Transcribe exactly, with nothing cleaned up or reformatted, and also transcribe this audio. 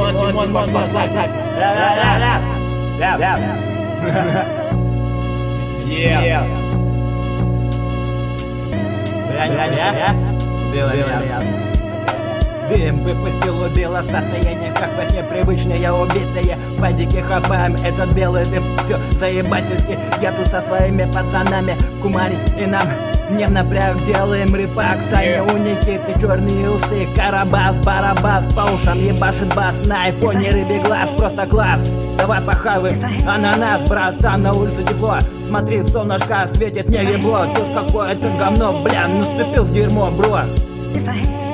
Тимон, Тимон, пошла запись. Е. Дым выпустил, убило состояние, как во сне привычное, убитые в падике хапаем этот белый дым. Все заебательски, я тут со своими пацанами в кумаре, и нам не в напряг делаем рыбак. Сами у Никиты черные усы, карабас, барабас, по ушам ебашит бас. На айфоне рыбий глаз, просто класс. Давай похавай ананас, братан, на улице тепло. Смотри, солнышко светит, не ебло. Тут какое-то говно, бля, наступил в дерьмо, бро.